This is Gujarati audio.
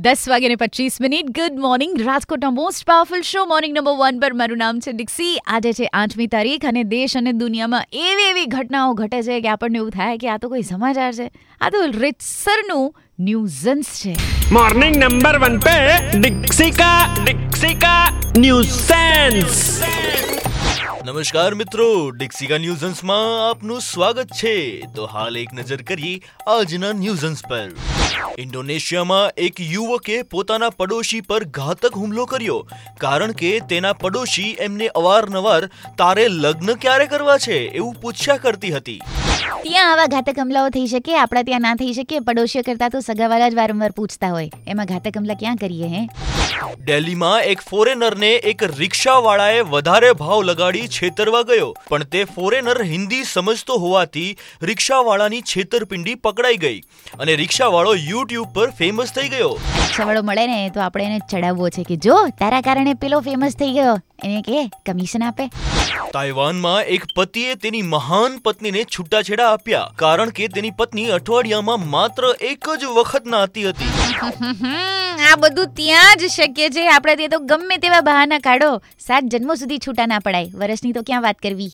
10:25 ગુડ મોર્નિંગ રાજકોટના most powerful show morning number 1 પર મારું નામ છે દીક્ષી. આજે છે 8મી તારીખ અને દેશ અને દુનિયામાં એવી ઘટનાઓ ઘટે છે કે આપણને એવું થાય કે આ તો કોઈ સમાચાર છે, આ તો રીતસરનું ન્યૂઝન્સ છે. મોર્નિંગ નંબર 1 पे डिक्सी का न्यूज़ेंस. નમસ્કાર મિત્રો, ડિક્સી કા ન્યૂઝન્સમાં આપનું સ્વાગત છે. તો હાલ એક નજર કરીએ આજના ન્યૂઝન્સ પર. ઇન્ડોનેશિયામાં એક યુવકે પોતાના પડોશી પર ઘાતક હુમલો કર્યો કારણ કે તેના પડોશી એમને અવારનવાર તારે લગ્ન ક્યારે કરવા છે એવું પૂછ્યા કરતી હતી. ત્યાં આવા ઘાતક હુમલાઓ થઈ શકે, આપણા ત્યાં ના થઈ શકે. પડોશીઓ કરતા તો સગાવાલા જ વારંવાર પૂછતા હોય, એમાં ઘાતક હુમલા ક્યાં કરીએ હે? દિલ્હીમાં એક ફોરેનરને એક રિક્ષાવાળાએ વધારે ભાવ લગાડી છેતરવા ગયો, પણ તે ફોરેનર હિન્દી સમજતો હોવાથી રિક્ષાવાળાની છેતરપિંડી પકડાઈ ગઈ અને રિક્ષાવાળો યુટ્યુબ પર ફેમસ થઈ ગયો. રિક્ષાવાળો મળે ને તો આપણે એને ચડાવવો છે કે જો તારા કારણે પેલો ફેમસ થઈ ગયો, એને કે કમિશન આપે. તાઇવાનમાં એક પતિએ તેની મહાન પત્નીને છૂટાછેડા આપ્યા કારણ કે તેની પત્ની અઠવાડિયામાં માત્ર એક જ વખત નહાતી હતી. આ બધું ત્યાં જ શક્ય છે, આપણે તે તો ગમે તેવા બહાના કાઢો, 7 જન્મો સુધી છૂટા ના પડાય. વર્ષની તો ક્યાં વાત કરવી.